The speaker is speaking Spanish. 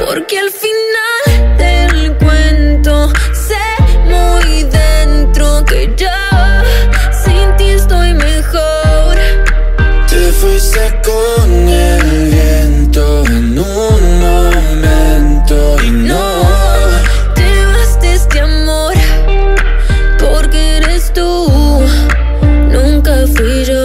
Porque al final del cuento sé muy dentro que ya sin ti estoy mejor. Te fuiste con el viento en un momento y no te vas de este amor porque eres tú, nunca fui yo.